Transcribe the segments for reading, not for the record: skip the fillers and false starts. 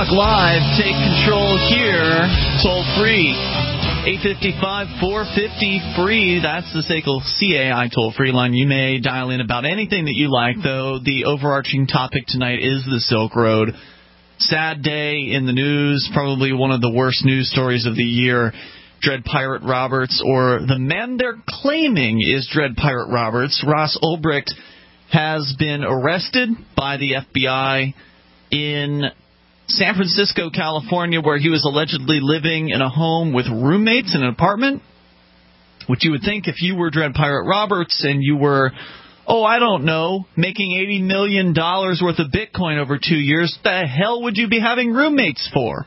Live. Take control here. Toll free. 855-450-FREE. That's the SACL CAI toll-free line. You may dial in about anything that you like, though. The overarching topic tonight is the Silk Road. Sad day in the news, probably one of the worst news stories of the year. Dread Pirate Roberts, or the man they're claiming is Dread Pirate Roberts, Ross Ulbricht, has been arrested by the FBI in San Francisco, California, where he was allegedly living in a home with roommates in an apartment, which you would think if you were Dread Pirate Roberts and you were, I don't know, making $80 million worth of Bitcoin over 2 years, the hell would you be having roommates for?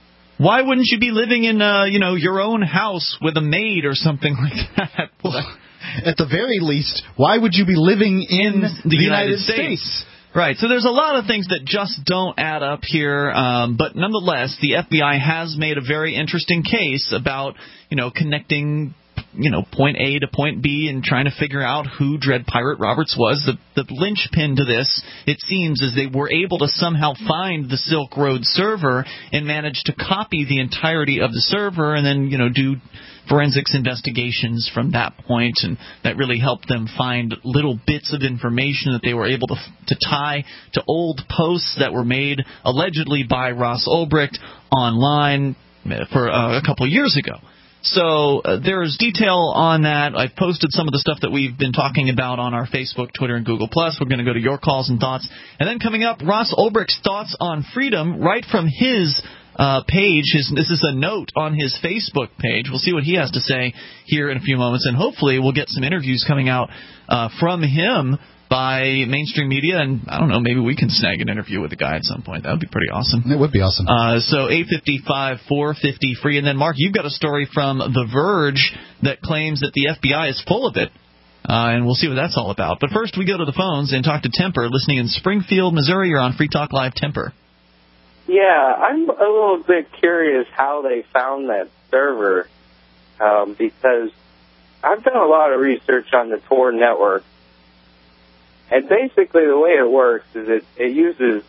Why wouldn't you be living in, your own house with a maid or something like that? Well, at the very least, why would you be living in the United States? Right, so there's a lot of things that just don't add up here, but nonetheless, the FBI has made a very interesting case about, connecting, point A to point B and trying to figure out who Dread Pirate Roberts was. The linchpin to this, it seems, is they were able to somehow find the Silk Road server and manage to copy the entirety of the server and then, do forensics investigations from that point, and that really helped them find little bits of information that they were able to tie to old posts that were made allegedly by Ross Ulbricht online for a couple of years ago. So there's detail on that. I've posted some of the stuff that we've been talking about on our Facebook, Twitter, and Google+. We're going to go to your calls and thoughts. And then coming up, Ross Ulbricht's thoughts on freedom right from his page. This is a note on his Facebook page. We'll see what he has to say here in a few moments, and hopefully we'll get some interviews coming out from him by mainstream media, and I don't know, maybe we can snag an interview with the guy at some point. That would be pretty awesome. It would be awesome. So 855-450-FREE, and then Mark, you've got a story from The Verge that claims that the FBI is full of it. And we'll see what that's all about. But first, we go to the phones and talk to Temper, listening in Springfield, Missouri. You're on Free Talk Live. Temper. Yeah, I'm a little bit curious how they found that server, because I've done a lot of research on the Tor network, and basically the way it works is it uses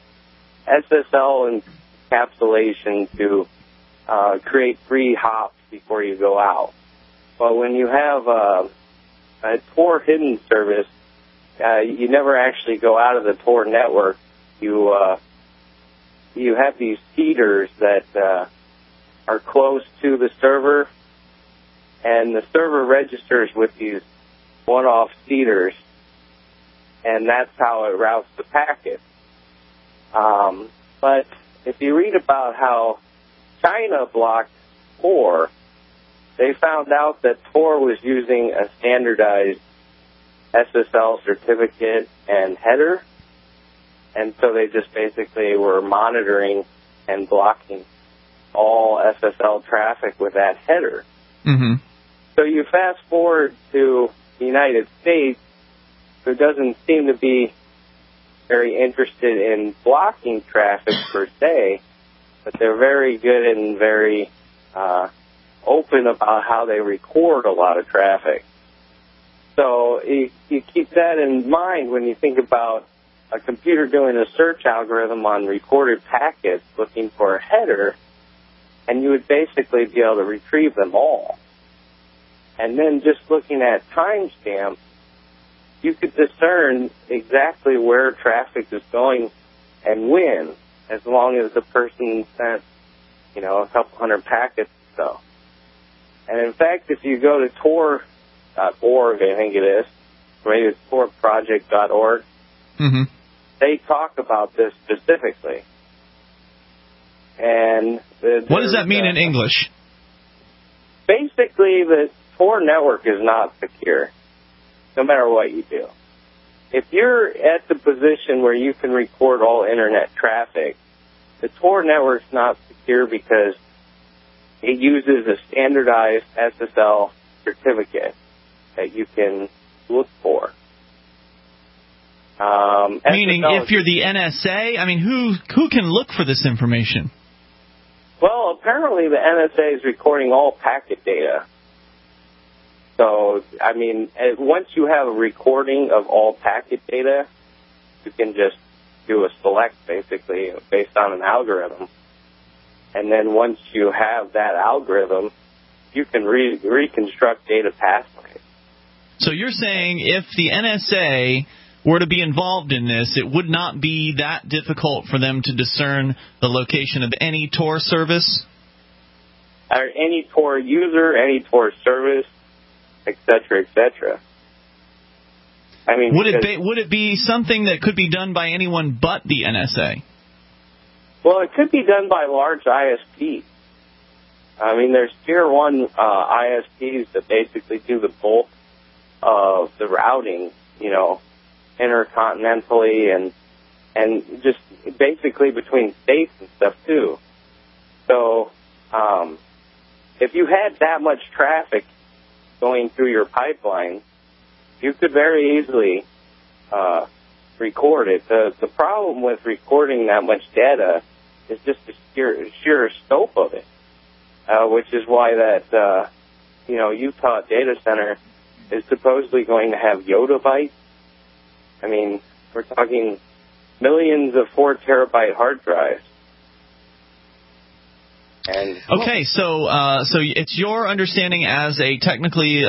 SSL encapsulation to create free hops before you go out. But when you have a Tor hidden service, you never actually go out of the Tor network. You have these seeders that are close to the server, and the server registers with these one-off seeders, and that's how it routes the packet. But if you read about how China blocked Tor, they found out that Tor was using a standardized SSL certificate and header, and so they just basically were monitoring and blocking all SSL traffic with that header. Mm-hmm. So you fast forward to the United States, who doesn't seem to be very interested in blocking traffic per se, but they're very good and very open about how they record a lot of traffic. So you keep that in mind when you think about a computer doing a search algorithm on recorded packets looking for a header, and you would basically be able to retrieve them all. And then just looking at timestamps, you could discern exactly where traffic is going and when, as long as the person sent, a couple hundred packets or so. And in fact, if you go to Tor.org, I think it is, maybe it's torproject.org, mm-hmm. They talk about this specifically. And what does that mean in English? Basically, the Tor network is not secure, no matter what you do. If you're at the position where you can record all internet traffic, the Tor network's not secure because it uses a standardized SSL certificate that you can look for. Meaning, if you're the NSA, who can look for this information? Well, apparently the NSA is recording all packet data. So, once you have a recording of all packet data, you can just do a select, basically, based on an algorithm. And then once you have that algorithm, you can reconstruct data pathways. So you're saying if the NSA were to be involved in this, it would not be that difficult for them to discern the location of any Tor service? Or any Tor user, any Tor service, etc., etc. I mean, would it be something that could be done by anyone but the NSA? Well, it could be done by large ISPs. I mean, there's tier 1 ISPs that basically do the bulk of the routing, intercontinentally and just basically between states and stuff too. So, if you had that much traffic going through your pipeline, you could very easily record it. The problem with recording that much data is just the sheer scope of it, which is why that Utah data center is supposedly going to have yottabytes. I mean, we're talking millions of 4 terabyte hard drives. And okay, so it's your understanding as a technically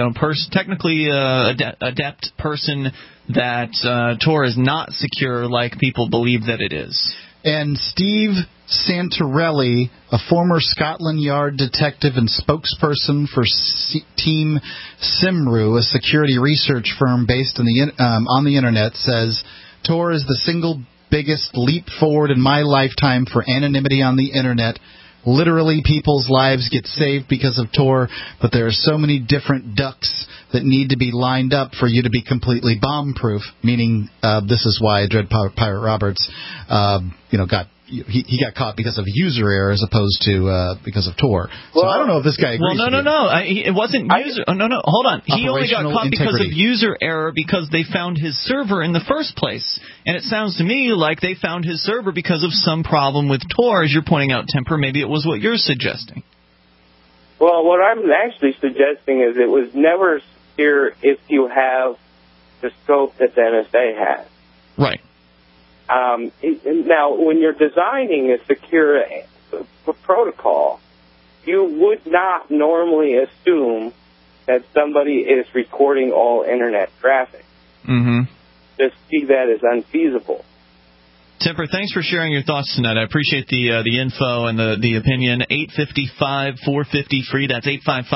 adept person that Tor is not secure like people believe that it is. And Steve Santorelli, a former Scotland Yard detective and spokesperson for Team Simru, a security research firm based on the Internet, says Tor is the single biggest leap forward in my lifetime for anonymity on the Internet. Literally, people's lives get saved because of Tor, but there are so many different ducks that need to be lined up for you to be completely bomb-proof, meaning this is why Dread Pirate Roberts he got caught because of user error as opposed to because of Tor. So I don't know if this guy agrees. Well, no. It wasn't user. No. Hold on. He only got caught because of user error because they found his server in the first place. And it sounds to me like they found his server because of some problem with Tor, as you're pointing out, Temper. Maybe it was what you're suggesting. Well, what I'm actually suggesting is it was never secure if you have the scope that the NSA has. Right. Now, when you're designing a secure protocol, you would not normally assume that somebody is recording all Internet traffic. Mm-hmm. Just see that as unfeasible. Temper, thanks for sharing your thoughts tonight. I appreciate the info and the opinion. 855-450-FREE. That's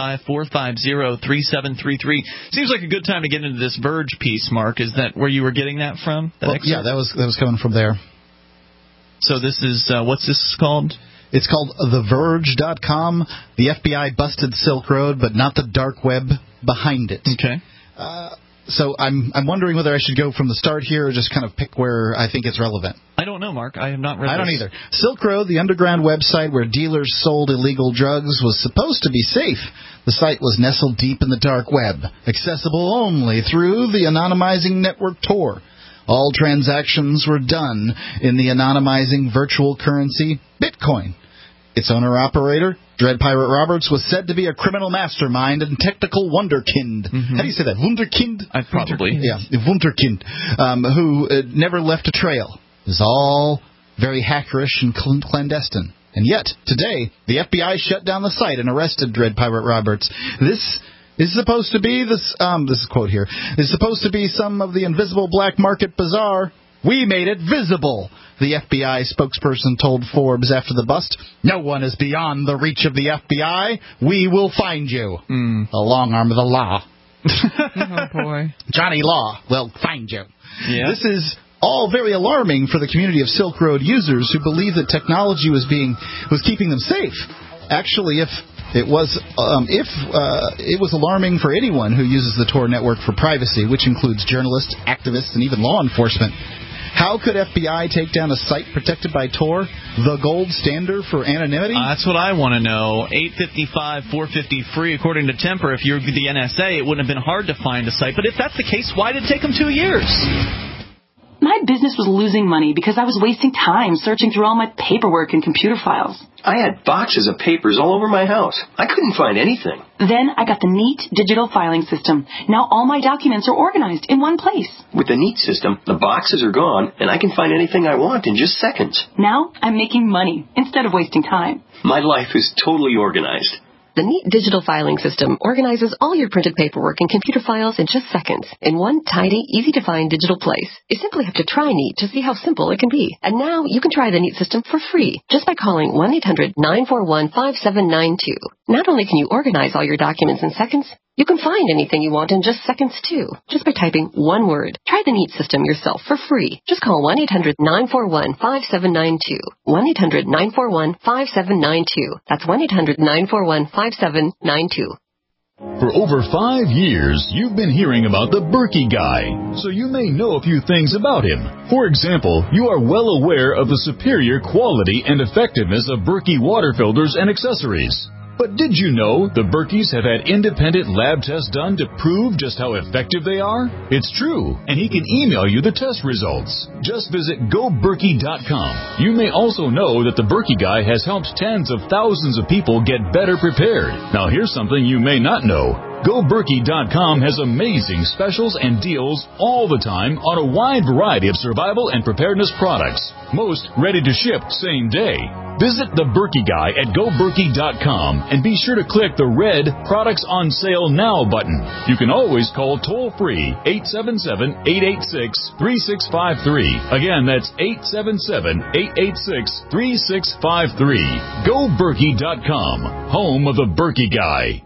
855-450-3733. Seems like a good time to get into this Verge piece, Mark. Is that where you were getting that from? Yeah, that was coming from there. So this is, what's this called? It's called TheVerge.com. The FBI busted Silk Road, but not the dark web behind it. Okay. So I'm wondering whether I should go from the start here or just kind of pick where I think it's relevant. I don't know, Mark. I have not read I don't either. Silk Road, the underground website where dealers sold illegal drugs, was supposed to be safe. The site was nestled deep in the dark web, accessible only through the anonymizing network Tor. All transactions were done in the anonymizing virtual currency Bitcoin. Its owner-operator, Dread Pirate Roberts, was said to be a criminal mastermind and technical wunderkind. Mm-hmm. How do you say that? Wunderkind? Probably. Yeah, wunderkind, who never left a trail. It was all very hackerish and clandestine. And yet, today, the FBI shut down the site and arrested Dread Pirate Roberts. This is supposed to be this is a quote here. Is supposed to be some of the invisible black market bazaar. We made it visible, the FBI spokesperson told Forbes after the bust. No one is beyond the reach of the FBI. We will find you. The long arm of the law. Oh, boy. Johnny Law will find you. Yeah. This is all very alarming for the community of Silk Road users who believe that technology was keeping them safe. Actually, if it was alarming for anyone who uses the Tor network for privacy, which includes journalists, activists, and even law enforcement. How could FBI take down a site protected by Tor, the gold standard for anonymity? That's what I want to know. 855-450-FREE. According to Temper, if you're the NSA, it wouldn't have been hard to find a site. But if that's the case, why did it take them 2 years? My business was losing money because I was wasting time searching through all my paperwork and computer files. I had boxes of papers all over my house. I couldn't find anything. Then I got the Neat digital filing system. Now all my documents are organized in one place. With the Neat system, the boxes are gone, and I can find anything I want in just seconds. Now I'm making money instead of wasting time. My life is totally organized. The Neat digital filing system organizes all your printed paperwork and computer files in just seconds in one tidy, easy-to-find digital place. You simply have to try Neat to see how simple it can be. And now you can try the Neat system for free just by calling 1-800-941-5792. Not only can you organize all your documents in seconds, you can find anything you want in just seconds, too, just by typing one word. Try the Neat system yourself for free. Just call 1-800-941-5792. 1-800-941-5792. That's 1-800-941-5792. For over 5 years, you've been hearing about the Berkey Guy, so you may know a few things about him. For example, you are well aware of the superior quality and effectiveness of Berkey water filters and accessories. But did you know the Berkeys have had independent lab tests done to prove just how effective they are? It's true, and he can email you the test results. Just visit GoBerkey.com. You may also know that the Berkey Guy has helped tens of thousands of people get better prepared. Now here's something you may not know. GoBerkey.com has amazing specials and deals all the time on a wide variety of survival and preparedness products. Most ready to ship same day. Visit the Berkey Guy at GoBerkey.com and be sure to click the red Products on Sale Now button. You can always call toll-free 877-886-3653. Again, that's 877-886-3653. GoBerkey.com, home of the Berkey Guy.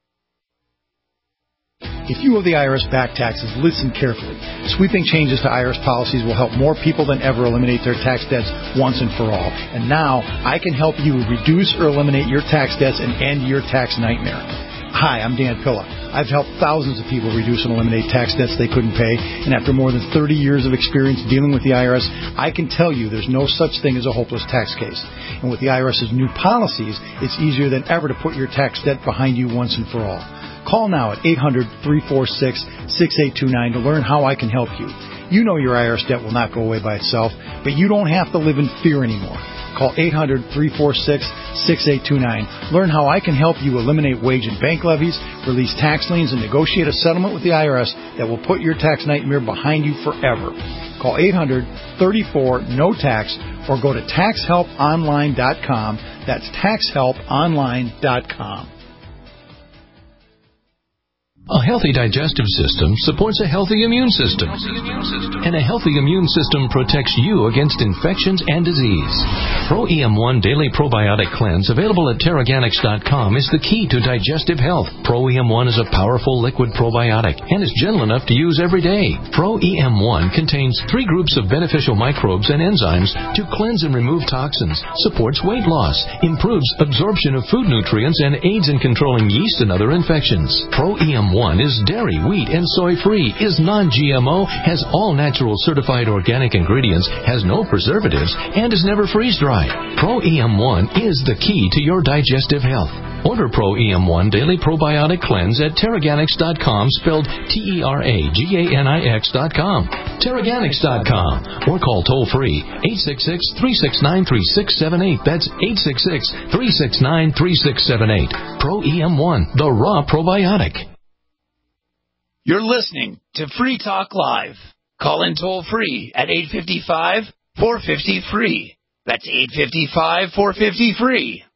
If you owe the IRS back taxes, listen carefully. Sweeping changes to IRS policies will help more people than ever eliminate their tax debts once and for all. And now, I can help you reduce or eliminate your tax debts and end your tax nightmare. Hi, I'm Dan Pilla. I've helped thousands of people reduce and eliminate tax debts they couldn't pay, and after more than 30 years of experience dealing with the IRS, I can tell you there's no such thing as a hopeless tax case. And with the IRS's new policies, it's easier than ever to put your tax debt behind you once and for all. Call now at 800-346-6829 to learn how I can help you. You know your IRS debt will not go away by itself, but you don't have to live in fear anymore. Call 800-346-6829. Learn how I can help you eliminate wage and bank levies, release tax liens, and negotiate a settlement with the IRS that will put your tax nightmare behind you forever. Call 800-34-NO-TAX or go to taxhelponline.com. That's taxhelponline.com. A healthy digestive system supports a healthy immune system. And a healthy immune system protects you against infections and disease. Pro EM1 Daily Probiotic Cleanse, available at Teraganix.com, is the key to digestive health. Pro EM1 is a powerful liquid probiotic and is gentle enough to use every day. Pro EM1 contains 3 groups of beneficial microbes and enzymes to cleanse and remove toxins, supports weight loss, improves absorption of food nutrients, and aids in controlling yeast and other infections. Pro EM1 is dairy, wheat, and soy-free, is non-GMO, has all natural certified organic ingredients, has no preservatives, and is never freeze-dried. Pro EM1 is the key to your digestive health. Order Pro EM1 Daily Probiotic Cleanse at Teraganix.com, spelled Teraganix.com. Teraganix.com, or call toll-free 866-369-3678. That's 866-369-3678. Pro EM1, the raw probiotic. You're listening to Free Talk Live. Call in toll-free at 855-450-FREE. That's 855-450-FREE.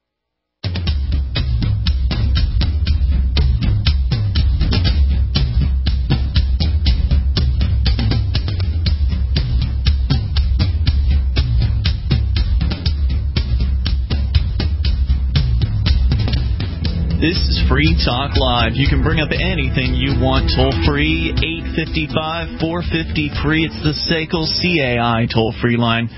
This is Free Talk Live. You can bring up anything you want toll-free, 855-450-FREE. It's the SACL CAI toll-free line,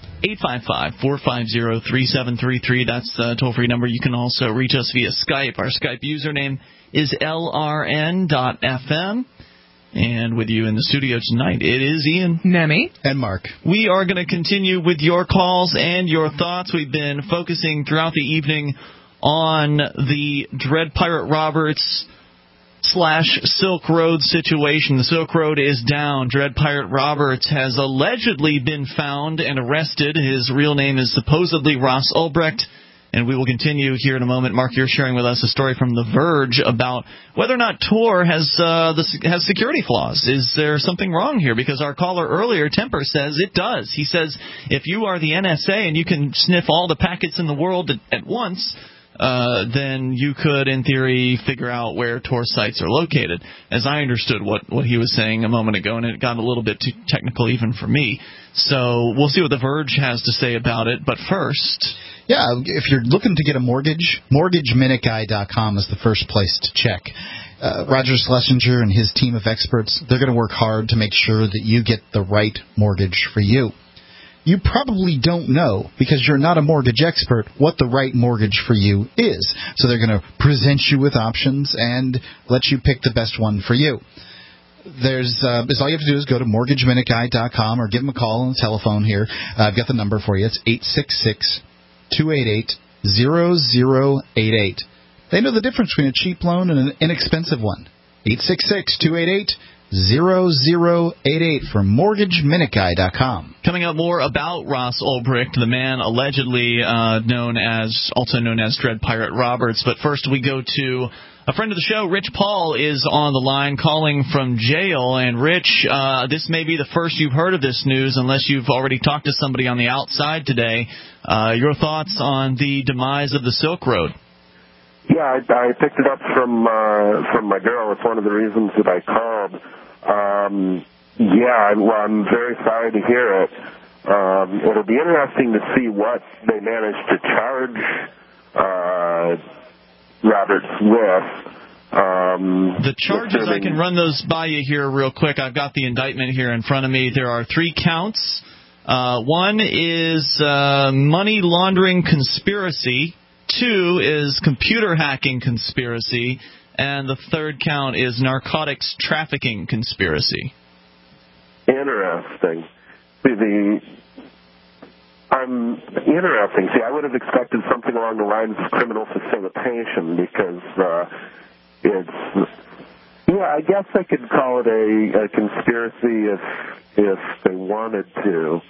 855-450-3733. That's the toll-free number. You can also reach us via Skype. Our Skype username is LRN.FM. And with you in the studio tonight, it is Ian, Nemi, and Mark. We are going to continue with your calls and your thoughts. We've been focusing throughout the evening on the Dread Pirate Roberts Silk Road situation. The Silk Road is down. Dread Pirate Roberts has allegedly been found and arrested. His real name is supposedly Ross Ulbricht. And we will continue here in a moment. Mark, you're sharing with us a story from The Verge about whether or not Tor has security flaws. Is there something wrong here? Because our caller earlier, Temper, says it does. He says if you are the NSA and you can sniff all the packets in the world at once, then you could, in theory, figure out where Tor sites are located, as I understood what he was saying a moment ago, and it got a little bit too technical even for me. So we'll see what The Verge has to say about it. But first... Yeah, if you're looking to get a mortgage, MortgageMinuteGuy.com is the first place to check. Roger Schlesinger and his team of experts, they're going to work hard to make sure that you get the right mortgage for you. You probably don't know, because you're not a mortgage expert, what the right mortgage for you is. So they're going to present you with options and let you pick the best one for you. There's all you have to do is go to MortgageMinuteGuy.com or give them a call on the telephone here. I've got the number for you. It's 866-288-0088. They know the difference between a cheap loan and an inexpensive one. 866-288-0088 from MortgageMinuteGuy.com. Coming up more about Ross Ulbricht, the man allegedly also known as Dread Pirate Roberts. But first we go to a friend of the show. Rich Paul is on the line calling from jail. And Rich, this may be the first you've heard of this news unless you've already talked to somebody on the outside today. Your thoughts on the demise of the Silk Road? Yeah, I picked it up from my girl. It's one of the reasons that I called. I'm very sorry to hear it. It'll be interesting to see what they managed to charge Roberts with. The charges, I can run those by you here real quick. I've got the indictment here in front of me. There are 3 counts. One is money laundering conspiracy. 2 is computer hacking conspiracy. And the 3rd count is narcotics trafficking conspiracy. Interesting. Interesting. See, I would have expected something along the lines of criminal facilitation because I guess I could call it a conspiracy if they wanted to.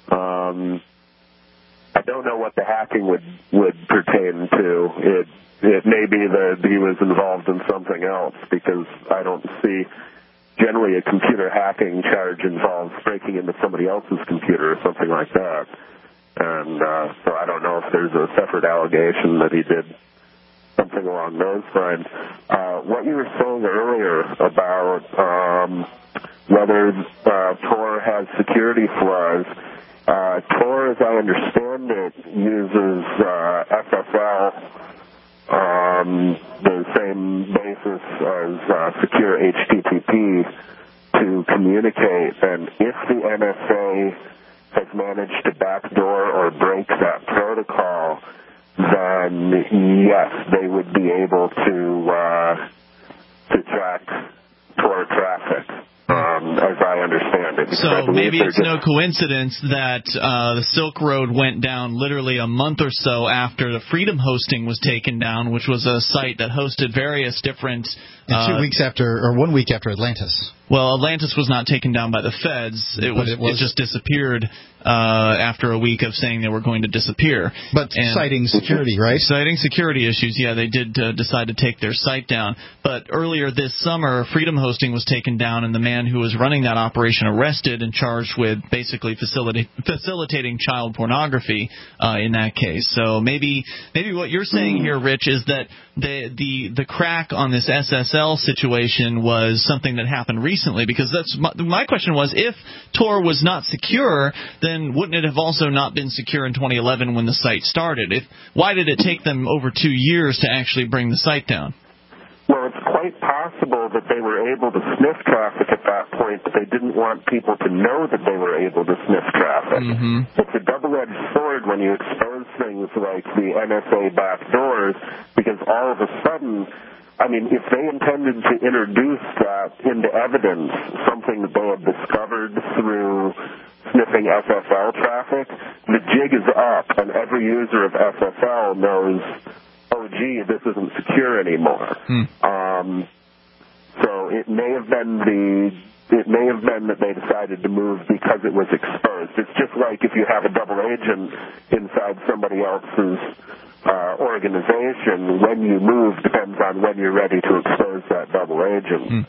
I don't know what the hacking would pertain to. It may be that he was involved in something else, because I don't see generally a computer hacking charge involves breaking into somebody else's computer or something like that. And so I don't know if there's a separate allegation that he did something along those lines. What you were saying earlier about whether Tor has security flaws, Tor, as I understand it, uses SSL, the same basis as secure HTTP to communicate. And if the NSA has managed to backdoor or break that protocol, then yes, they would be able to track Tor traffic. As I understand it. So maybe it's no coincidence that the Silk Road went down literally a month or so after the Freedom Hosting was taken down, which was a site that hosted various different... 2 weeks after, or 1 week after Atlantis. Well, Atlantis was not taken down by the feds. It just disappeared after a week of saying they were going to disappear. But citing security, right? Citing security issues, yeah, they did decide to take their site down. But earlier this summer, Freedom Hosting was taken down, and the man who was running that operation arrested and charged with basically facilitating child pornography in that case. So maybe what you're saying here, Rich, is that the crack on this SSL situation was something that happened recently, because that's my question was, if Tor was not secure, then wouldn't it have also not been secure in 2011 when the site started? Why did it take them over 2 years to actually bring the site down? Well, it's quite possible that they were able to sniff traffic at that point, but they didn't want people to know that they were able to sniff traffic. Mm-hmm. It's a double-edged sword when you expose things like the NSA backdoors, because all of a sudden, I mean, if they intended to introduce that into evidence, something that they had discovered through sniffing SSL traffic, the jig is up, and every user of SSL knows, oh, gee, this isn't secure anymore. So it may have been that they decided to move because it was exposed. It's just like if you have a double agent inside somebody else's organization, when you move depends on when you're ready to expose that double agent.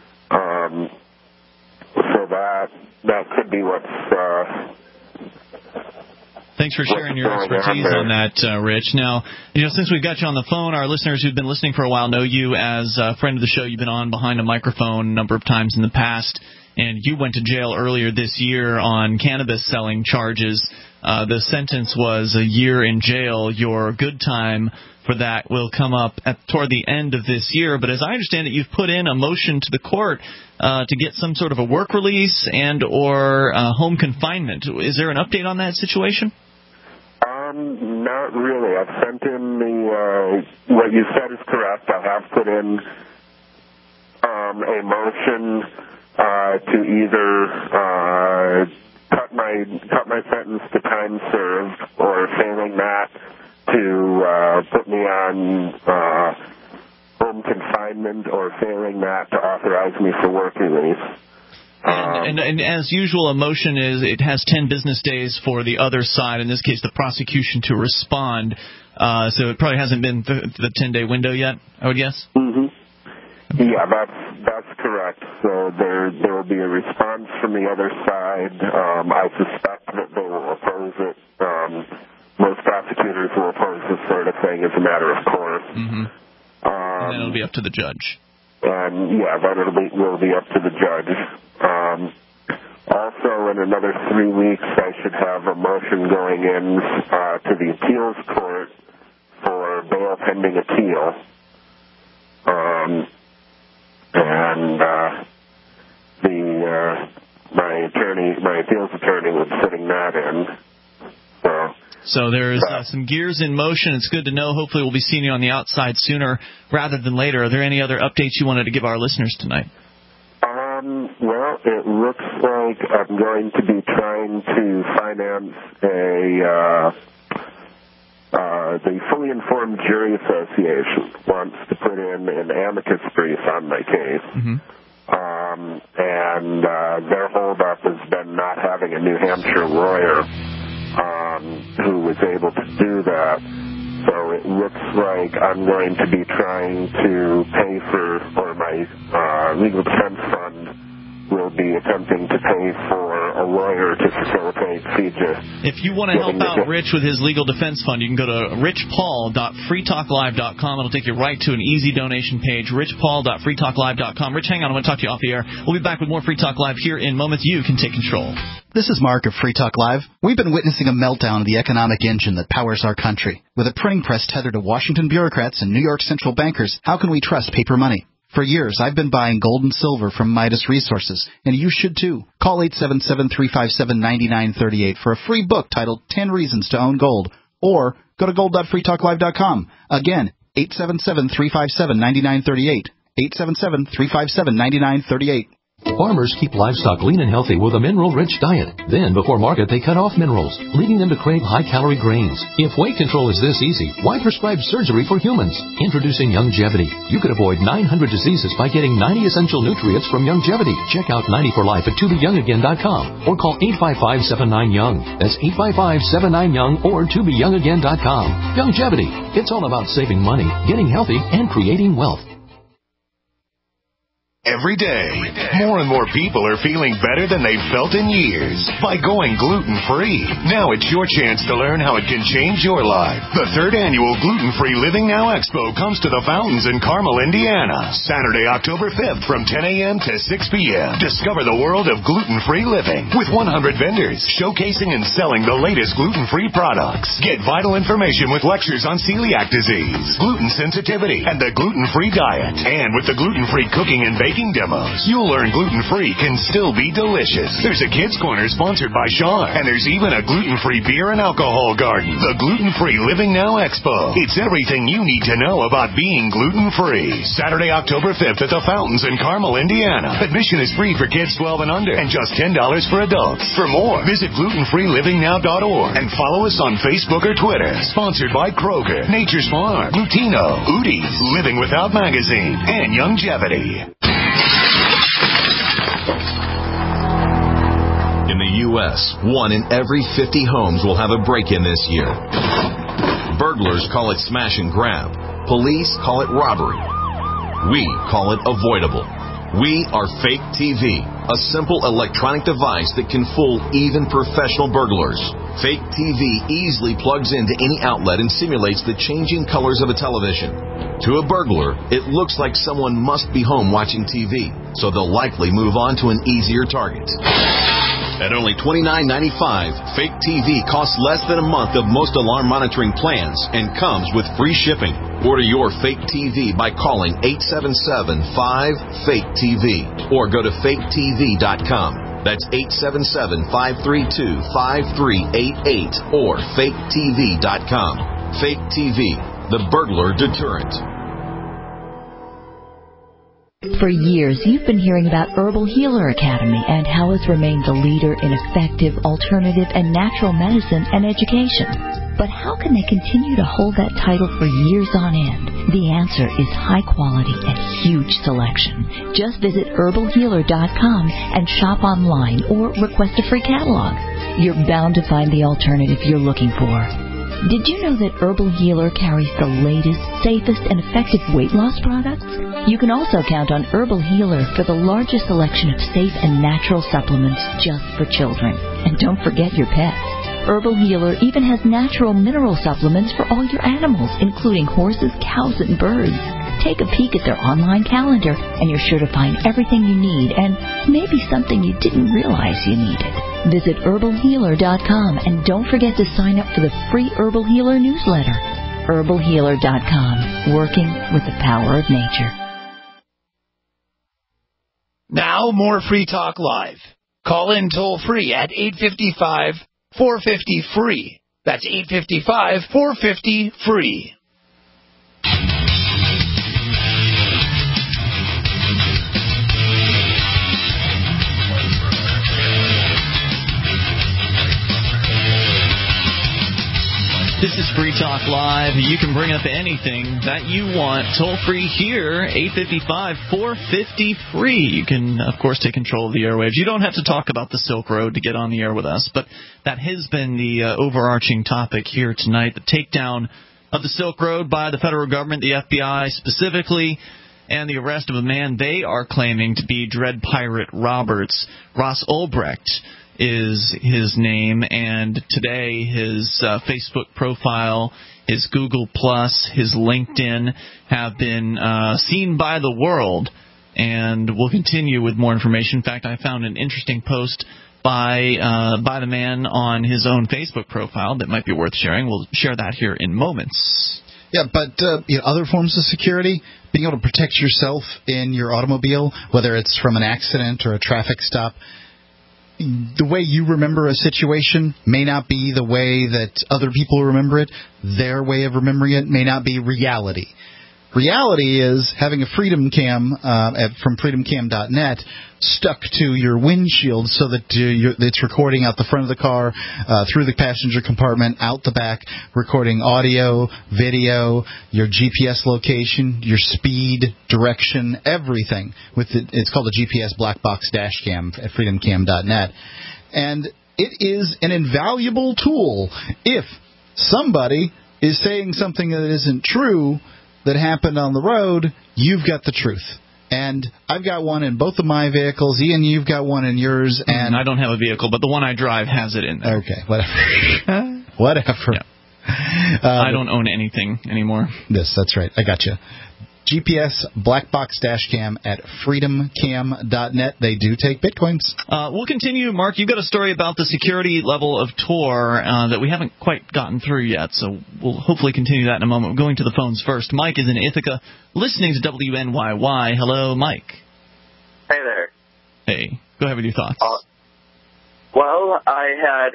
So that could be what's... Thanks for sharing your expertise on that, Rich. Now, since we've got you on the phone, our listeners who've been listening for a while know you as a friend of the show. You've been on behind a microphone a number of times in the past, and you went to jail earlier this year on cannabis selling charges. The sentence was a year in jail. Your good time for that will come up toward the end of this year. But as I understand it, you've put in a motion to the court to get some sort of a work release and or home confinement. Is there an update on that situation? Not really. I've sent in what you said is correct. I have put in a motion to either cut my sentence to time served, or failing that, to put me on home confinement, or failing that, to authorize me for work release. And as usual, a motion it has 10 business days for the other side, in this case the prosecution, to respond. So it probably hasn't been the 10-day window yet, I would guess? Mm-hmm. Yeah, that's correct. So there will be a response from the other side. I suspect that they will oppose it. Most prosecutors will oppose this sort of thing as a matter of course. Mm-hmm. And then it'll be up to the judge. And then it will be up to the judge. Also, in another 3 weeks, I should have a motion going in to the appeals court for bail pending appeal. My appeals attorney was putting that in. So there's some gears in motion. It's good to know. Hopefully we'll be seeing you on the outside sooner rather than later. Are there any other updates you wanted to give our listeners tonight? Well, it looks like I'm going to be trying to finance the Fully Informed Jury Association wants to put in an amicus brief on my case. Mm-hmm. And their holdup has been not having a New Hampshire lawyer who was able to do that. So it looks like I'm going to be trying to pay or my legal defense fund will be attempting to pay for a lawyer to facilitate FIJA. If you want to help out Rich with his legal defense fund, you can go to richpaul.freetalklive.com. It'll take you right to an easy donation page, richpaul.freetalklive.com. Rich, hang on. I want to talk to you off the air. We'll be back with more Free Talk Live here in moments. You can take control. This is Mark of Free Talk Live. We've been witnessing a meltdown of the economic engine that powers our country. With a printing press tethered to Washington bureaucrats and New York central bankers, how can we trust paper money? For years, I've been buying gold and silver from Midas Resources, and you should too. Call 877-357-9938 for a free book titled 10 Reasons to Own Gold, or go to gold.freetalklive.com. Again, 877-357-9938. 877-357-9938. Farmers keep livestock lean and healthy with a mineral-rich diet. Then, before market, they cut off minerals, leading them to crave high-calorie grains. If weight control is this easy, why prescribe surgery for humans? Introducing Youngevity. You could avoid 900 diseases by getting 90 essential nutrients from Youngevity. Check out 90 for Life at tobeyoungagain.com or call 855-79-YOUNG. That's 855-79-YOUNG or tobeyoungagain.com. Youngevity. It's all about saving money, getting healthy, and creating wealth. Every day, more and more people are feeling better than they've felt in years by going gluten-free. Now it's your chance to learn how it can change your life. The 3rd annual Gluten-Free Living Now Expo comes to the Fountains in Carmel, Indiana, Saturday, October 5th from 10 a.m. to 6 p.m. Discover the world of gluten-free living with 100 vendors showcasing and selling the latest gluten-free products. Get vital information with lectures on celiac disease, gluten sensitivity, and the gluten-free diet. And with the gluten-free cooking and baking demos, you'll learn gluten-free can still be delicious. There's a kids' corner sponsored by Sean, and there's even a gluten-free beer and alcohol garden. The Gluten-Free Living Now Expo. It's everything you need to know about being gluten-free. Saturday, October 5th at the Fountains in Carmel, Indiana. Admission is free for kids 12 and under, and just $10 for adults. For more, visit glutenfreelivingnow.org and follow us on Facebook or Twitter. Sponsored by Kroger, Nature's Farm, Glutino, Udi's, Living Without Magazine, and Youngevity. In the U.S., 1 in every 50 homes will have a break-in this year. Burglars call it smash and grab. Police call it robbery. We call it avoidable. We are Fake TV, a simple electronic device that can fool even professional burglars. Fake TV easily plugs into any outlet and simulates the changing colors of a television. To a burglar, it looks like someone must be home watching TV, so they'll likely move on to an easier target. At only $29.95, Fake TV costs less than a month of most alarm monitoring plans and comes with free shipping. Order your Fake TV by calling 877-5-FAKE-TV or go to faketv.com. That's 877-532-5388 or faketv.com. Fake TV, the burglar deterrent. For years, you've been hearing about Herbal Healer Academy and how it's remained the leader in effective, alternative, and natural medicine and education. But how can they continue to hold that title for years on end? The answer is high quality and huge selection. Just visit herbalhealer.com and shop online or request a free catalog. You're bound to find the alternative you're looking for. Did you know that Herbal Healer carries the latest, safest, and effective weight loss products? You can also count on Herbal Healer for the largest selection of safe and natural supplements just for children. And don't forget your pets. Herbal Healer even has natural mineral supplements for all your animals, including horses, cows, and birds. Take a peek at their online calendar, and you're sure to find everything you need and maybe something you didn't realize you needed. Visit herbalhealer.com and don't forget to sign up for the free Herbal Healer newsletter. herbalhealer.com, working with the power of nature. Now, more Free Talk Live. Call in toll-free at 855-450-FREE. That's 855-450-FREE. This is Free Talk Live. You can bring up anything that you want. Toll free here, 855-450-FREE. You can, of course, take control of the airwaves. You don't have to talk about the Silk Road to get on the air with us, but that has been the overarching topic here tonight, the takedown of the Silk Road by the federal government, the FBI specifically, and the arrest of a man they are claiming to be Dread Pirate Roberts. Ross Ulbrecht is his name, and today his Facebook profile, his Google+, his LinkedIn have been seen by the world, and we'll continue with more information. In fact, I found an interesting post by the man on his own Facebook profile that might be worth sharing. We'll share that here in moments. Yeah, but other forms of security, being able to protect yourself in your automobile, whether it's from an accident or a traffic stop, the way you remember a situation may not be the way that other people remember it. Their way of remembering it may not be reality. Reality is having a Freedom Cam from freedomcam.net stuck to your windshield so that it's recording out the front of the car, through the passenger compartment, out the back, recording audio, video, your GPS location, your speed, direction, everything. It's called a GPS black box dash cam at freedomcam.net. And it is an invaluable tool. If somebody is saying something that isn't true that happened on the road, you've got the truth. And I've got one in both of my vehicles. Ian, you've got one in yours. And I don't have a vehicle, but the one I drive has it in there. Okay, whatever. Whatever. Yeah. I don't own anything anymore. That's right. I got you. GPS black box dash cam at freedomcam.net. They do take bitcoins. We'll continue, Mark. You've got a story about the security level of Tor that we haven't quite gotten through yet, so we'll hopefully continue that in a moment. We're going to the phones first. Mike is in Ithaca, listening to WNYY. Hello, Mike. Hey there. Hey. Go ahead with your thoughts. Well, I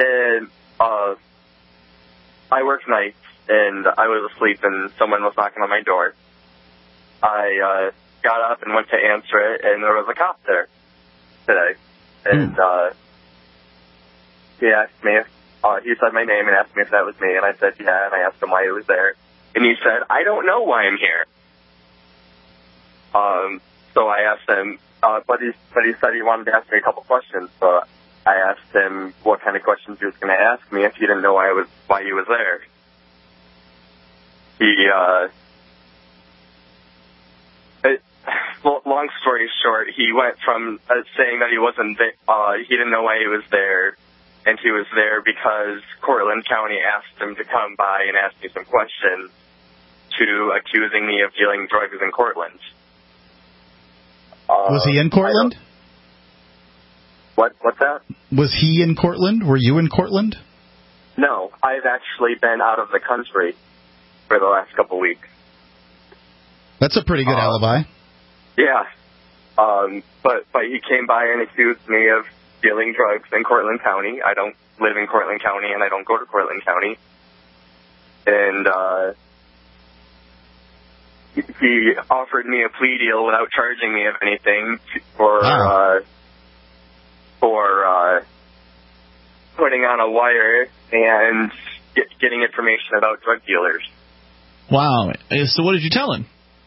work nights, and I was asleep, and someone was knocking on my door. I got up and went to answer it, and there was a cop there today. And he asked me, he said my name and asked me if that was me, and I said yeah, and I asked him why he was there. And he said, I don't know why I'm here. So I asked him, but he said he wanted to ask me a couple questions, so I asked him what kind of questions he was going to ask me if he didn't know why he was there. Long story short, he went from saying that he didn't know why he was there, and he was there because Cortland County asked him to come by and ask me some questions, to accusing me of dealing drugs in Cortland. Was he in Cortland? What's that? Was he in Cortland? Were you in Cortland? No, I've actually been out of the country for the last couple weeks. That's a pretty good alibi. Yeah. But he came by and accused me of dealing drugs in Cortland County. I don't live in Cortland County, and I don't go to Cortland County. And he offered me a plea deal without charging me of anything for putting on a wire and getting information about drug dealers. Wow. So what did you tell him?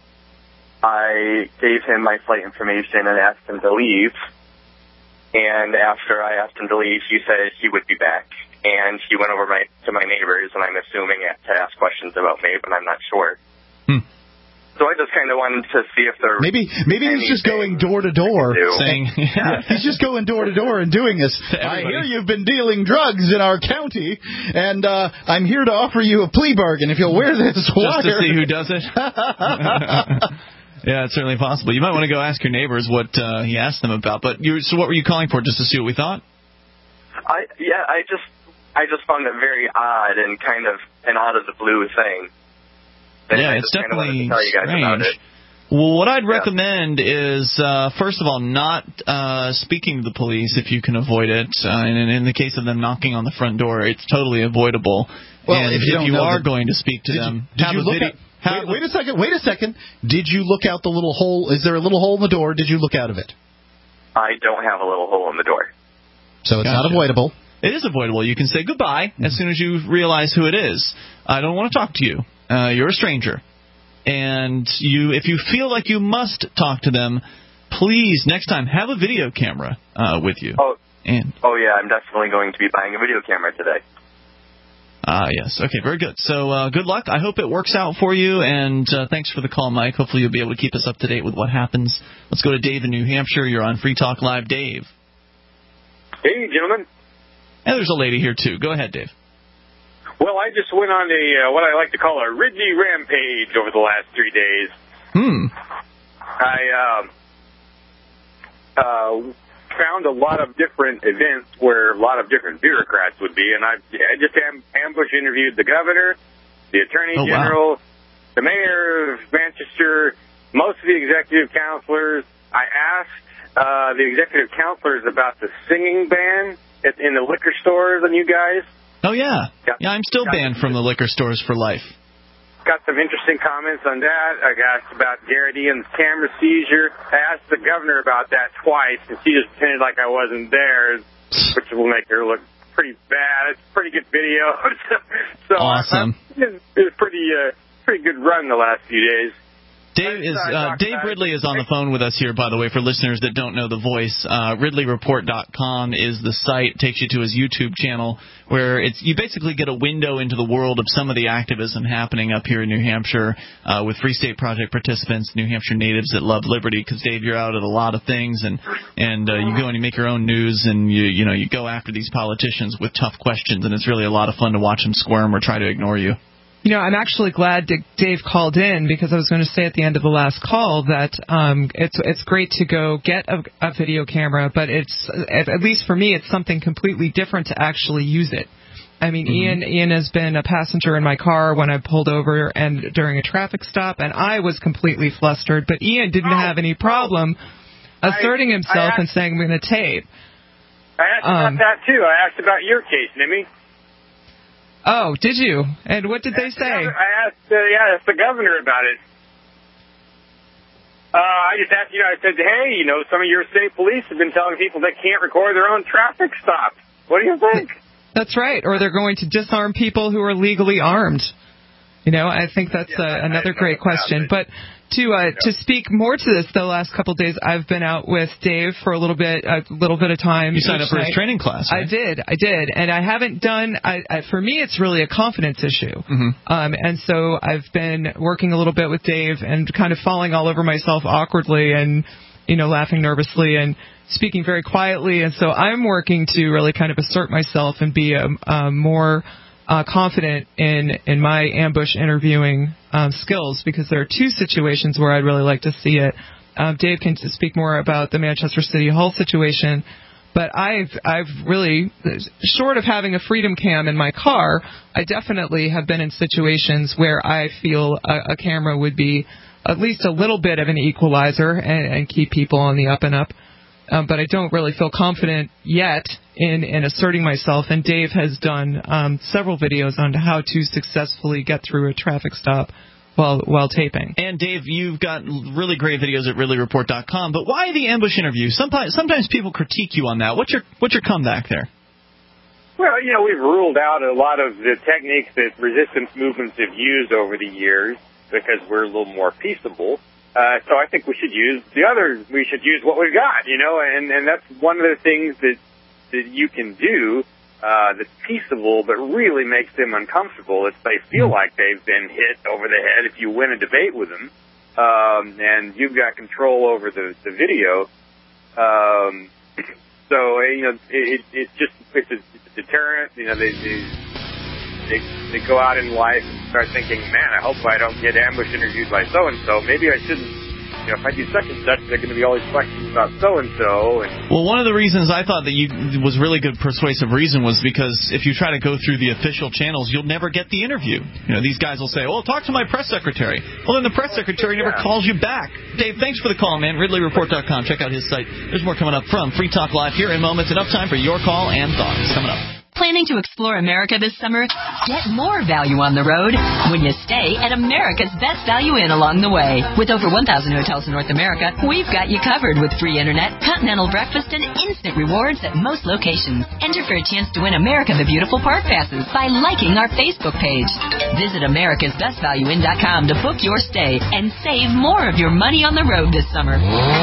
I gave him my flight information and asked him to leave. And after I asked him to leave, he said he would be back. And he went over to my neighbors, and I'm assuming to ask questions about me, but I'm not sure. So I just kind of wanted to see if there maybe he's just going door to door, saying he's just going door to door and doing this. I hear you've been dealing drugs in our county, and I'm here to offer you a plea bargain if you'll wear this wire. Just to see who does it. Yeah, it's certainly possible. You might want to go ask your neighbors what he asked them about. But so what were you calling for? Just to see what we thought? I just found it very odd and kind of an out of the blue thing. Yeah, it's definitely strange. Well, what I'd recommend is, first of all, not speaking to the police if you can avoid it. And in the case of them knocking on the front door, it's totally avoidable. Well, and if you are going to speak to them, wait a second. Did you look out the little hole? Is there a little hole in the door? Did you look out of it? I don't have a little hole in the door. So it's not avoidable. It is avoidable. You can say goodbye as soon as you realize who it is. I don't want to talk to you. You're a stranger. And if you feel like you must talk to them, please, next time, have a video camera with you. Oh, yeah, I'm definitely going to be buying a video camera today. Yes. Okay, very good. So good luck. I hope it works out for you, and thanks for the call, Mike. Hopefully you'll be able to keep us up to date with what happens. Let's go to Dave in New Hampshire. You're on Free Talk Live. Dave. Hey, gentlemen. And there's a lady here, too. Go ahead, Dave. Well, I just went on what I like to call a Ridley rampage over the last 3 days. I found a lot of different events where a lot of different bureaucrats would be, and I just ambush interviewed the governor, the attorney general, the mayor of Manchester, most of the executive counselors. I asked the executive counselors about the singing ban in the liquor stores and you guys. Oh, yeah. Yeah, I'm still banned from the liquor stores for life. Got some interesting comments on that. I asked about Garrett Ian's camera seizure. I asked the governor about that twice, and she just pretended like I wasn't there, which will make her look pretty bad. It's a pretty good video. So awesome. It was pretty good run the last few days. Dave Ridley is on the phone with us here, by the way, for listeners that don't know the voice. RidleyReport.com is the site. It takes you to his YouTube channel, where you basically get a window into the world of some of the activism happening up here in New Hampshire with Free State Project participants, New Hampshire natives that love liberty. Because, Dave, you're out at a lot of things, and you go and you make your own news, and you go after these politicians with tough questions, and it's really a lot of fun to watch them squirm or try to ignore you. I'm actually glad Dave called in, because I was going to say at the end of the last call that it's great to go get a video camera, but it's, at least for me, it's something completely different to actually use it. I mean, Ian has been a passenger in my car when I pulled over and during a traffic stop, and I was completely flustered, but Ian didn't have any problem asserting himself and saying, I'm going to tape. I asked about that, too. I asked about your case, Nimmy. Oh, did you? And what did they say? I asked the governor about it. I just asked, I said, hey, some of your state police have been telling people they can't record their own traffic stops. What do you think? That's right. Or they're going to disarm people who are legally armed. I think that's another great question. But, To speak more to this, the last couple of days I've been out with Dave for a little bit of time. You signed up for his training class, right? I did, and I haven't done. For me, it's really a confidence issue, and so I've been working a little bit with Dave and kind of falling all over myself awkwardly and laughing nervously and speaking very quietly, and so I'm working to really kind of assert myself and be more confident in my ambush interviewing skills, because there are two situations where I'd really like to see it. Dave can speak more about the Manchester City Hall situation, but I've really, short of having a Freedom Cam in my car, I definitely have been in situations where I feel a camera would be at least a little bit of an equalizer and keep people on the up and up. But I don't really feel confident yet in asserting myself. And Dave has done several videos on how to successfully get through a traffic stop while taping. And Dave, you've got really great videos at RidleyReport.com. But why the ambush interview? Sometimes people critique you on that. What's your comeback there? Well, we've ruled out a lot of the techniques that resistance movements have used over the years because we're a little more peaceable. So I think we should use what we've got, and that's one of the things that you can do that's peaceable but really makes them uncomfortable if they feel like they've been hit over the head if you win a debate with them, and you've got control over the video. So, it's a deterrent. They go out in life and start thinking, man, I hope I don't get ambush interviewed by so-and-so. Maybe I shouldn't, if I do such and such, there are going to be all these questions about so-and-so. Well, one of the reasons I thought that was really good persuasive reason was because if you try to go through the official channels, you'll never get the interview. These guys will say, talk to my press secretary. Well, then the press secretary never calls you back. Dave, thanks for the call, man. RidleyReport.com. Check out his site. There's more coming up from Free Talk Live here in moments. Enough time for your call and thoughts. Coming up. Planning to explore America this summer? Get more value on the road when you stay at America's Best Value Inn along the way. With over 1,000 hotels in North America, we've got you covered with free internet, continental breakfast, and instant rewards at most locations. Enter for a chance to win America the Beautiful Park passes by liking our Facebook page. Visit americasbestvalueinn.com to book your stay and save more of your money on the road this summer.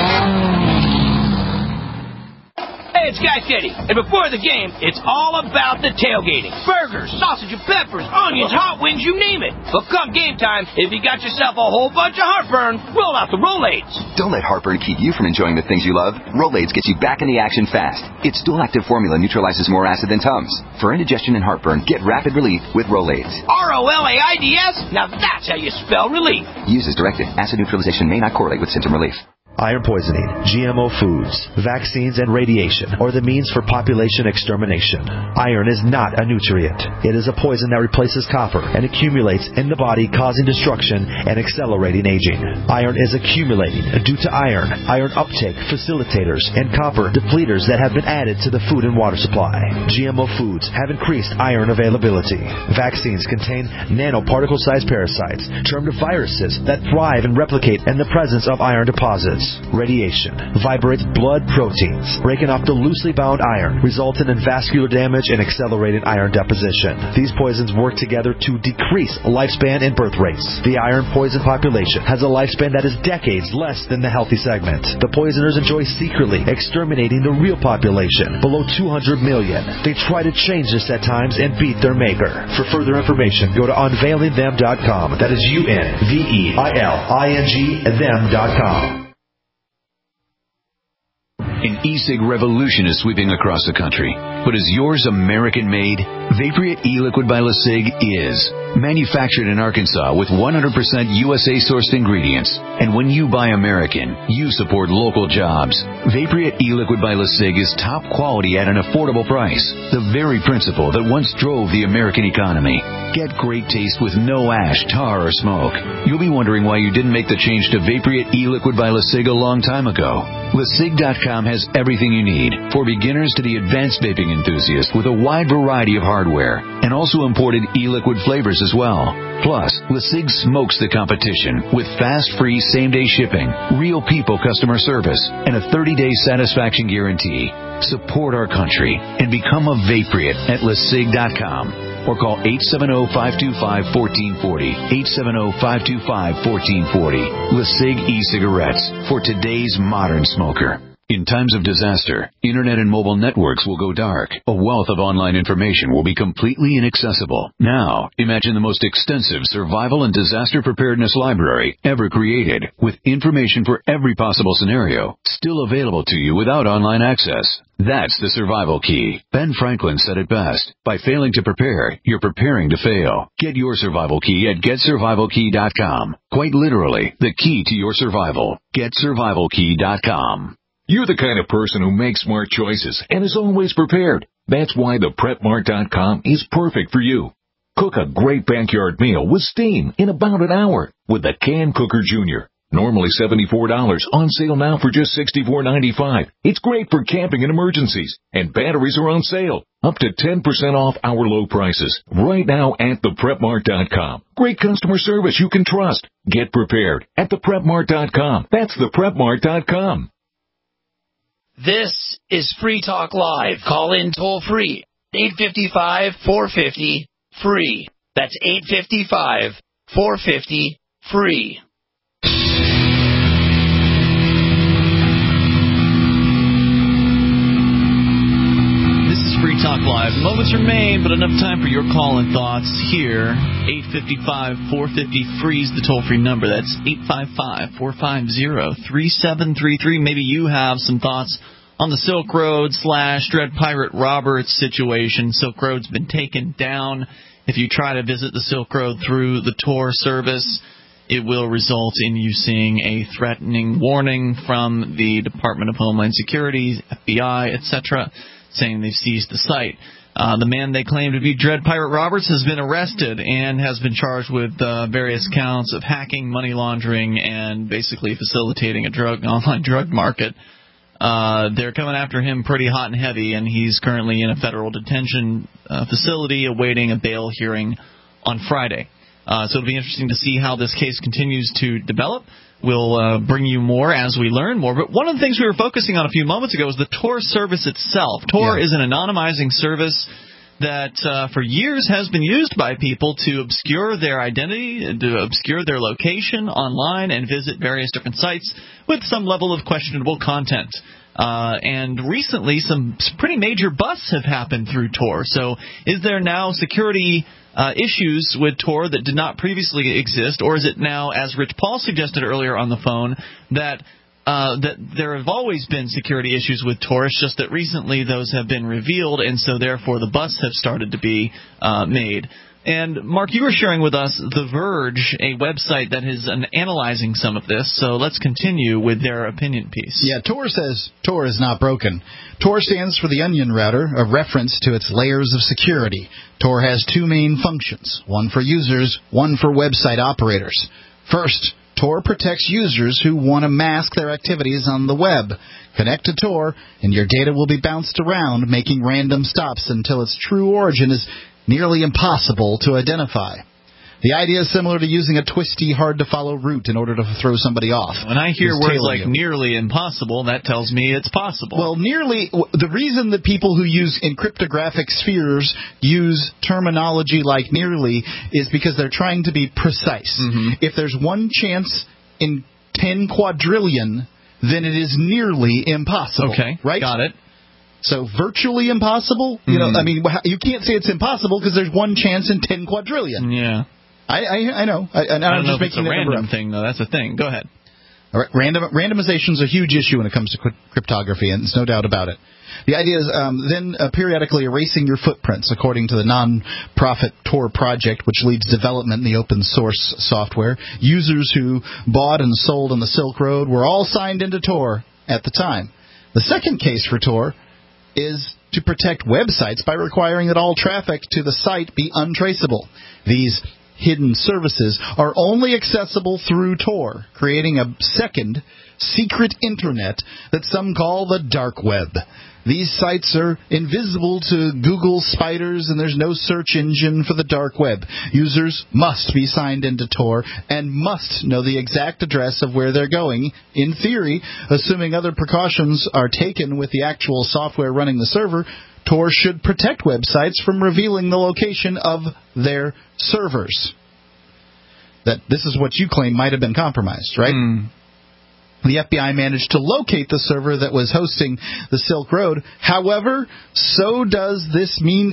Hey, it's Guy Fieri, and before the game, it's all about the tailgating. Burgers, sausage and peppers, onions, hot wings, you name it. But come game time, if you got yourself a whole bunch of heartburn, roll out the Rolaids. Don't let heartburn keep you from enjoying the things you love. Rolaids gets you back in the action fast. Its dual-active formula neutralizes more acid than Tums. For indigestion and heartburn, get rapid relief with Rolaids. Rolaids? Now that's how you spell relief. Use as directed. Acid neutralization may not correlate with symptom relief. Iron poisoning, GMO foods, vaccines, and radiation are the means for population extermination. Iron is not a nutrient. It is a poison that replaces copper and accumulates in the body, causing destruction and accelerating aging. Iron is accumulating due to iron uptake facilitators, and copper depleters that have been added to the food and water supply. GMO foods have increased iron availability. Vaccines contain nanoparticle-sized parasites, termed viruses, that thrive and replicate in the presence of iron deposits. Radiation vibrates blood proteins, breaking off the loosely bound iron, resulting in vascular damage and accelerating iron deposition. These poisons work together to decrease lifespan and birth rates. The iron poison population has a lifespan that is decades less than the healthy segment. The poisoners enjoy secretly exterminating the real population, below 200 million. They try to change this at times and beat their maker. For further information, go to unveilingthem.com. That is UNVEILING them.com. An e-cig revolution is sweeping across the country. But is yours American-made? Vaporeate e-liquid by LeSig is. Manufactured in Arkansas with 100% USA-sourced ingredients. And when you buy American, you support local jobs. Vaporeate e-liquid by LeSig is top quality at an affordable price. The very principle that once drove the American economy. Get great taste with no ash, tar, or smoke. You'll be wondering why you didn't make the change to Vaporeate e-liquid by LeSig a long time ago. LeSig.com has everything you need, for beginners to the advanced vaping enthusiast, with a wide variety of hardware, and also imported e-liquid flavors as well. Plus, LeSig smokes the competition with fast, free, same-day shipping, real people customer service, and a 30-day satisfaction guarantee. Support our country and become a Vaporeate at LeSig.com. or call 870-525-1440. 870-525-1440. LeSig e-cigarettes for today's modern smoker. In times of disaster, internet and mobile networks will go dark. A wealth of online information will be completely inaccessible. Now, imagine the most extensive survival and disaster preparedness library ever created, with information for every possible scenario, still available to you without online access. That's the survival key. Ben Franklin said it best. By failing to prepare, you're preparing to fail. Get your survival key at GetSurvivalKey.com. Quite literally, the key to your survival. GetSurvivalKey.com. You're the kind of person who makes smart choices and is always prepared. That's why the PrepMart.com is perfect for you. Cook a great backyard meal with steam in about an hour with the Can Cooker Jr. Normally $74, on sale now for just $64.95. It's great for camping and emergencies, and batteries are on sale, up to 10% off our low prices. Right now at theprepmart.com. Great customer service you can trust. Get prepared at theprepmart.com. That's theprepmart.com. This is Free Talk Live. Call in toll free. 855-450-FREE. That's 855-450-FREE. This is Free Talk Live. Moments remain, but enough time for your call and thoughts here. 855-450-FREE is the toll-free number. That's 855-450-3733. Maybe you have some thoughts on the Silk Road / Dread Pirate Roberts situation. Silk Road's been taken down. If you try to visit the Silk Road through the Tor service, it will result in you seeing a threatening warning from the Department of Homeland Security, FBI, etc., saying they've seized the site. The man they claim to be Dread Pirate Roberts has been arrested and has been charged with various counts of hacking, money laundering, and basically facilitating a online drug market. They're coming after him pretty hot and heavy, and he's currently in a federal detention facility awaiting a bail hearing on Friday. So it'll be interesting to see how this case continues to develop. We'll bring you more as we learn more. But one of the things we were focusing on a few moments ago is the Tor service itself. Tor is an anonymizing service that for years has been used by people to obscure their identity, to obscure their location online, and visit various different sites with some level of questionable content. And recently, some pretty major busts have happened through Tor. So is there now security issues with Tor that did not previously exist, or is it now, as Rich Paul suggested earlier on the phone, that there have always been security issues with Tor? It's just that recently those have been revealed, and so therefore the busts have started to be made. And, Mark, you were sharing with us The Verge, a website that is analyzing some of this, so let's continue with their opinion piece. Yeah, Tor says Tor is not broken. Tor stands for the Onion Router, a reference to its layers of security. Tor has two main functions, one for users, one for website operators. First, Tor protects users who want to mask their activities on the web. Connect to Tor, and your data will be bounced around, making random stops until its true origin is nearly impossible to identify. The idea is similar to using a twisty, hard-to-follow route in order to throw somebody off. When I hear words like nearly impossible, that tells me it's possible. Well, nearly, the reason that people who use cryptographic spheres use terminology like nearly is because they're trying to be precise. Mm-hmm. If there's one chance in 10 quadrillion, then it is nearly impossible. Okay, right? Got it. So virtually impossible? You know, I mean, you can't say it's impossible because there's one chance in 10 quadrillion. Yeah. I know. I don't know if it's a random thing, though. That's a thing. Go ahead. All right. Randomization is a huge issue when it comes to cryptography, and there's no doubt about it. The idea is then periodically erasing your footprints, according to the non-profit Tor project, which leads development in the open-source software. Users who bought and sold on the Silk Road were all signed into Tor at the time. The second case for Tor is to protect websites by requiring that all traffic to the site be untraceable. These hidden services are only accessible through Tor, creating a second secret internet that some call the dark web. These sites are invisible to Google spiders, and there's no search engine for the dark web. Users must be signed into Tor and must know the exact address of where they're going. In theory, assuming other precautions are taken with the actual software running the server, Tor should protect websites from revealing the location of their servers. That this is what you claim might have been compromised, right? The FBI managed to locate the server that was hosting the Silk Road. However, so does this mean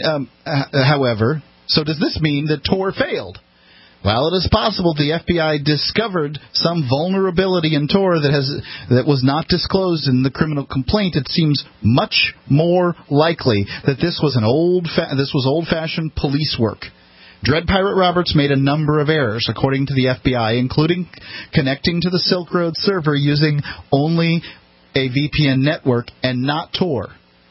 that Tor failed? While it is possible the FBI discovered some vulnerability in Tor that was not disclosed in the criminal complaint, it seems much more likely that this was old-fashioned police work. Dread Pirate Roberts made a number of errors, according to the FBI, including connecting to the Silk Road server using only a VPN network and not Tor.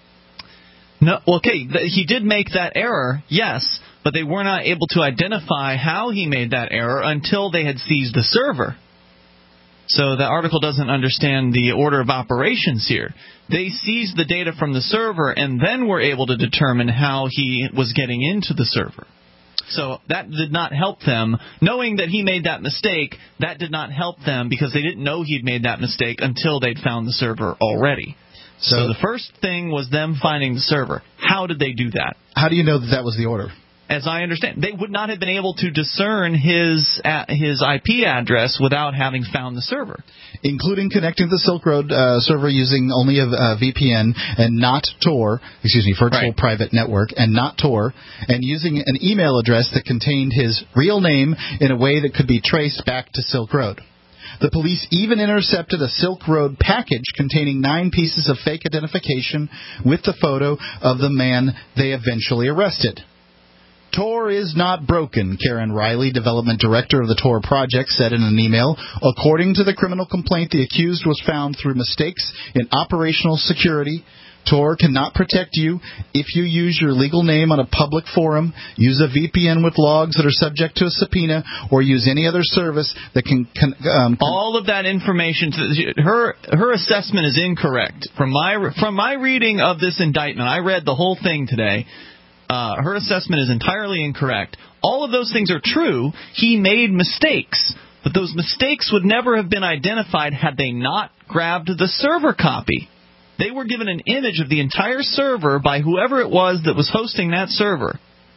No, okay, he did make that error, yes, but they were not able to identify how he made that error until they had seized the server. So the article doesn't understand the order of operations here. They seized the data from the server and then were able to determine how he was getting into the server. So that did not help them. Knowing that he made that mistake, that did not help them because they didn't know he'd made that mistake until they'd found the server already. So the first thing was them finding the server. How did they do that? How do you know that was the order? As I understand, they would not have been able to discern his IP address without having found the server. Including connecting to the Silk Road server using only a VPN and not Tor, virtual private network, and not Tor, and using an email address that contained his real name in a way that could be traced back to Silk Road. The police even intercepted a Silk Road package containing 9 pieces of fake identification with the photo of the man they eventually arrested. Tor is not broken, Karen Riley, development director of the Tor project, said in an email. According to the criminal complaint, the accused was found through mistakes in operational security. Tor cannot protect you if you use your legal name on a public forum, use a VPN with logs that are subject to a subpoena, or use any other service that can... all of that information, her assessment is incorrect. From my reading of this indictment, I read the whole thing today. Her assessment is entirely incorrect. All of those things are true. He made mistakes, but those mistakes would never have been identified had they not grabbed the server copy. They were given an image of the entire server by whoever it was that was hosting that server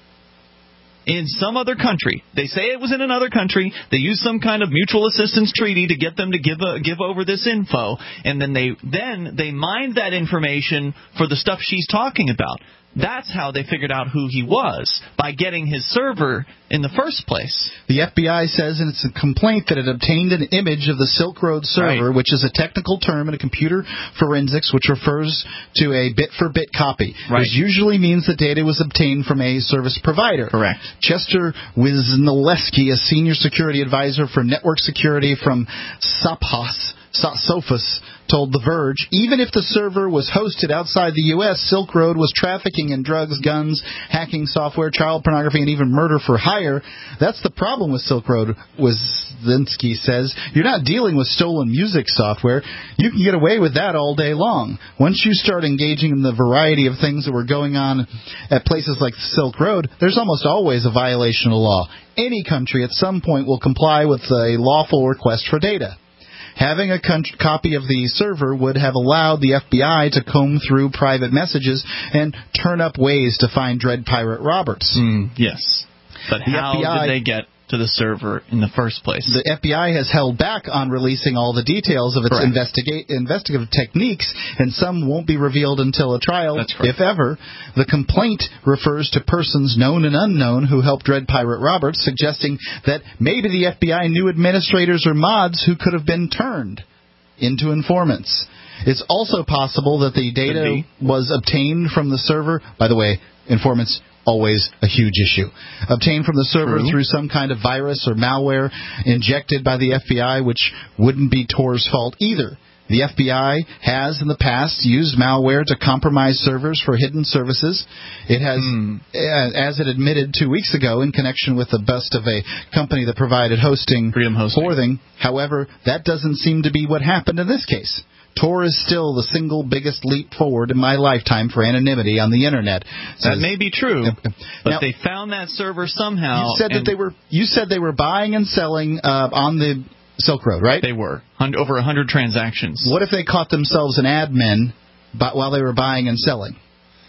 in some other country. They say it was in another country. They used some kind of mutual assistance treaty to get them to give over this info, and then they mined that information for the stuff she's talking about. That's how they figured out who he was, by getting his server in the first place. The FBI says in its complaint that it obtained an image of the Silk Road server, which is a technical term in computer forensics which refers to a bit-for-bit copy. Which usually means the data was obtained from a service provider. Correct. Chester Wisniewski, a senior security advisor for network security from Sophos, told The Verge, even if the server was hosted outside the U.S., Silk Road was trafficking in drugs, guns, hacking software, child pornography, and even murder for hire. That's the problem with Silk Road, Wisniewski says. You're not dealing with stolen music software. You can get away with that all day long. Once you start engaging in the variety of things that were going on at places like Silk Road, there's almost always a violation of law. Any country at some point will comply with a lawful request for data. Having a copy of the server would have allowed the FBI to comb through private messages and turn up ways to find Dread Pirate Roberts. Yes. But how did they get to the server in the first place? The FBI has held back on releasing all the details of its investigative techniques, and some won't be revealed until a trial, if ever. The complaint refers to persons known and unknown who helped Dread Pirate Roberts, suggesting that maybe the FBI knew administrators or mods who could have been turned into informants. It's also possible that the data was obtained from the server. By the way, informants, always a huge issue. Obtained from the server through some kind of virus or malware injected by the FBI, which wouldn't be Tor's fault either. The FBI has in the past used malware to compromise servers for hidden services. It has, as it admitted 2 weeks ago in connection with the bust of a company that provided hosting for them. However, that doesn't seem to be what happened in this case. Tor is still the single biggest leap forward in my lifetime for anonymity on the Internet. That may be true, but they found that server somehow. You said they were buying and selling on the Silk Road, right? They were. Over 100 transactions. What if they caught themselves an admin while they were buying and selling?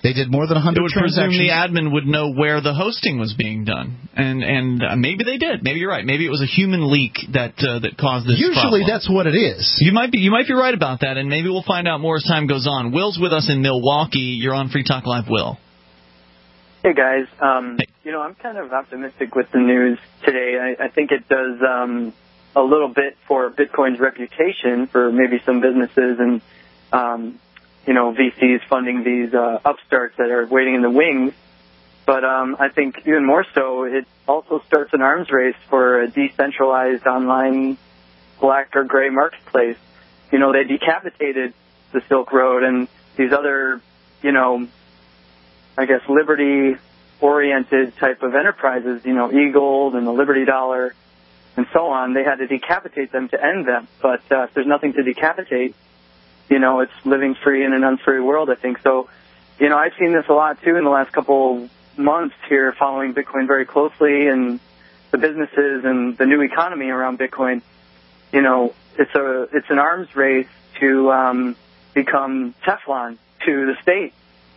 They did more than 100 it would transactions. presume the admin would know where the hosting was being done, and maybe they did. Maybe you're right. Maybe it was a human leak that caused this. Usually, problem. that's what it is. You might be right about that, and maybe we'll find out more as time goes on. Will's with us in Milwaukee. You're on Free Talk Live, Will. Hey guys, you know, I'm kind of optimistic with the news today. I think it does a little bit for Bitcoin's reputation for maybe some businesses and you know, VCs funding these upstarts that are waiting in the wings. But I think even more so, it also starts an arms race for a decentralized online black or gray marketplace. You know, they decapitated the Silk Road and these other, you know, I guess, liberty-oriented type of enterprises, you know, eGold and the Liberty Dollar and so on. They had to decapitate them to end them. But if there's nothing to decapitate, you know, it's living free in an unfree world, I think. So, you know, I've seen this a lot, too, in the last couple months here, following Bitcoin very closely and the businesses and the new economy around Bitcoin. You know, it's an arms race to become Teflon to the state.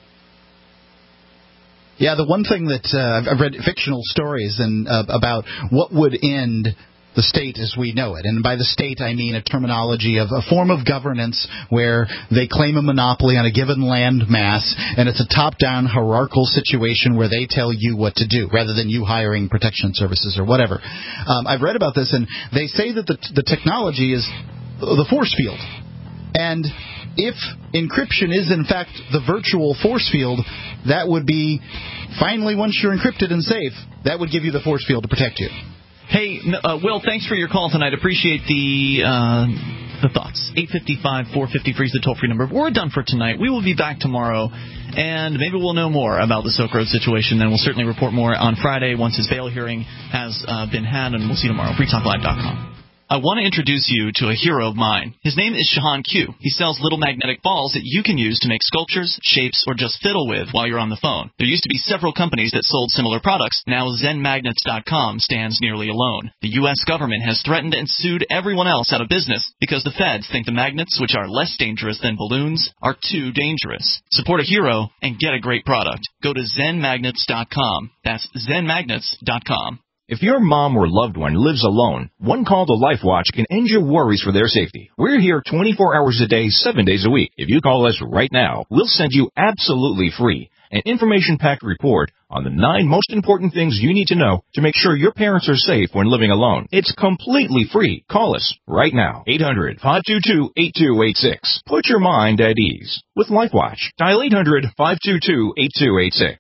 Yeah, the one thing that I've read fictional stories and about what would end the state as we know it. And by the state, I mean a terminology of a form of governance where they claim a monopoly on a given land mass, and it's a top-down hierarchical situation where they tell you what to do, rather than you hiring protection services or whatever. I've read about this, and they say that the technology is the force field. And if encryption is, in fact, the virtual force field, that would be, finally, once you're encrypted and safe, that would give you the force field to protect you. Hey, Will, thanks for your call tonight. Appreciate the thoughts. 855-450-FREE is the toll-free number. We're done for tonight. We will be back tomorrow, and maybe we'll know more about the Silk Road situation. Then we'll certainly report more on Friday once his bail hearing has been had, and we'll see you tomorrow. FreeTalkLive.com. I want to introduce you to a hero of mine. His name is Shahan Q. He sells little magnetic balls that you can use to make sculptures, shapes, or just fiddle with while you're on the phone. There used to be several companies that sold similar products. Now ZenMagnets.com stands nearly alone. The U.S. government has threatened and sued everyone else out of business because the feds think the magnets, which are less dangerous than balloons, are too dangerous. Support a hero and get a great product. Go to ZenMagnets.com. That's ZenMagnets.com. If your mom or loved one lives alone, one call to LifeWatch can end your worries for their safety. We're here 24 hours a day, 7 days a week. If you call us right now, we'll send you absolutely free an information-packed report on the 9 most important things you need to know to make sure your parents are safe when living alone. It's completely free. Call us right now. 800-522-8286. Put your mind at ease with LifeWatch. Dial 800-522-8286.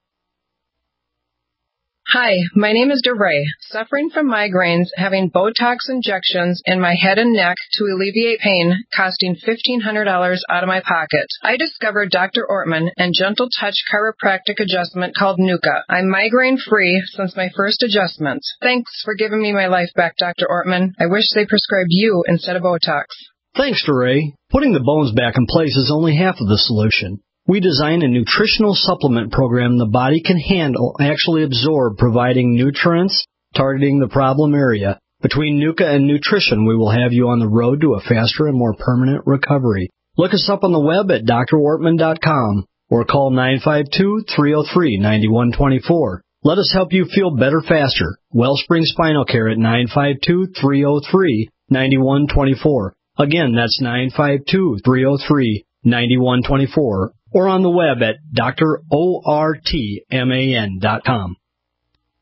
Hi, my name is DeRay. Suffering from migraines, having Botox injections in my head and neck to alleviate pain, costing $1,500 out of my pocket. I discovered Dr. Ortman and Gentle Touch chiropractic adjustment called Nuka. I'm migraine-free since my first adjustment. Thanks for giving me my life back, Dr. Ortman. I wish they prescribed you instead of Botox. Thanks, DeRay. Putting the bones back in place is only half of the solution. We design a nutritional supplement program the body can handle, actually absorb, providing nutrients, targeting the problem area. Between Nuka and nutrition, we will have you on the road to a faster and more permanent recovery. Look us up on the web at drortman.com or call 952-303-9124. Let us help you feel better faster. Wellspring Spinal Care at 952-303-9124. Again, that's 952-303-9124. Or on the web at drortman.com.